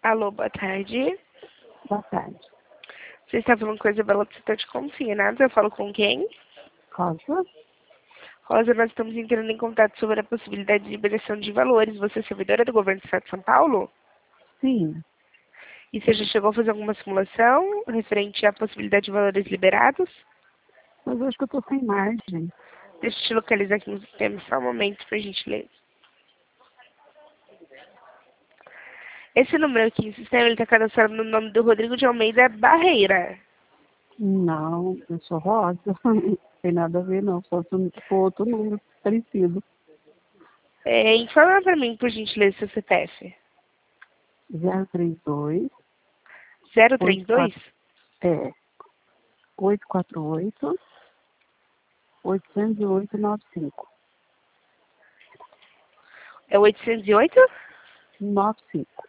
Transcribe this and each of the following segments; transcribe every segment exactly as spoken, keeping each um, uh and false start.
Alô, boa tarde. Boa tarde. Você está falando coisa bela do setor de consignados. Eu falo com quem? Rosa? Rosa, nós estamos entrando em contato sobre a possibilidade de liberação de valores. Você é servidora do governo do estado de São Paulo? Sim. E você já chegou a fazer alguma simulação referente à possibilidade de valores liberados? Mas eu acho que eu tô sem margem. Deixa eu te localizar aqui no sistema, só um momento, por gentileza. Esse número aqui no sistema, ele está cadastrado no nome do Rodrigo de Almeida Barreira. Não, eu sou Rosa. Não tem nada a ver, não. Só se for outro número parecido. É, informa para mim, por gentileza, seu C P F. zero três dois. zero três dois? É. oito quatro oito. oito zero oito nove cinco. É oitocentos e oito? nove cinco.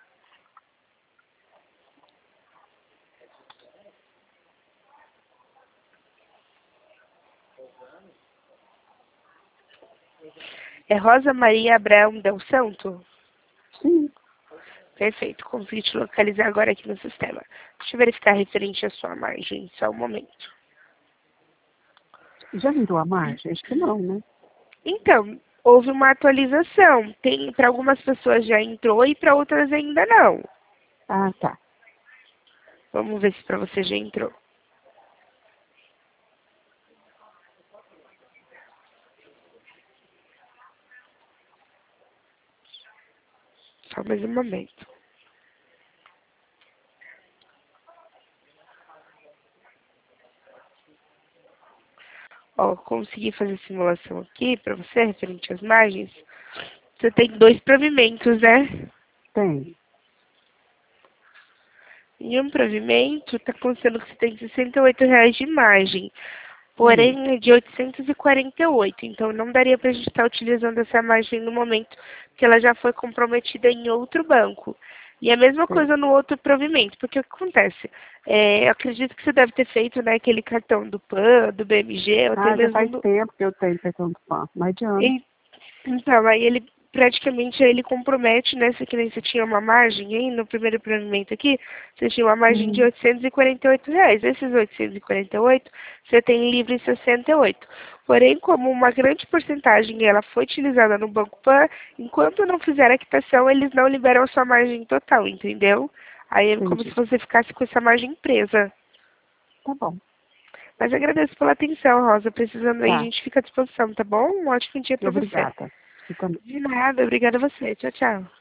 É Rosa Maria Abraão Del Santo? Sim. Perfeito, consegui te localizar agora aqui no sistema. Deixa eu verificar referente à sua margem, só um momento. Já virou a margem? Acho que não, né? Então, houve uma atualização. Tem, para algumas pessoas já entrou e para outras ainda não. Ah, tá. Vamos ver se para você já entrou. Só mais um momento. Ó, consegui fazer simulação aqui para você, referente às margens. Você tem dois provimentos, né? Tem. Em um provimento, está constando que você tem sessenta e oito reais de margem. Hum. Porém, é de oitocentos e quarenta e oito. Então, não daria para a gente estar utilizando essa margem no momento que ela já foi comprometida em outro banco. E a mesma Tem. coisa no outro provimento. Porque o que acontece? É, eu acredito que você deve ter feito, né, aquele cartão do PAN, do B M G, ou até Ah, já mesmo faz do... tempo que eu tenho cartão do P A M. Mais de ano. E, então, aí ele praticamente ele compromete, né? Se que nem você tinha uma margem aí no primeiro provimento aqui, você tinha uma margem de Hum. oitocentos e quarenta e oito reais. Esses oitocentos e quarenta e oito, você tem livre sessenta e oito. Porém, como uma grande porcentagem ela foi utilizada no Banco Pan, enquanto não fizer a quitação, eles não liberam a sua margem total, entendeu? Aí é como se Entendi. você ficasse com essa margem presa. Tá bom. Mas agradeço pela atenção, Rosa. Precisando aí, a Tá. gente fica à disposição, tá bom? Um ótimo dia para você. Obrigada. Você também. De nada, obrigada a você. Tchau, tchau.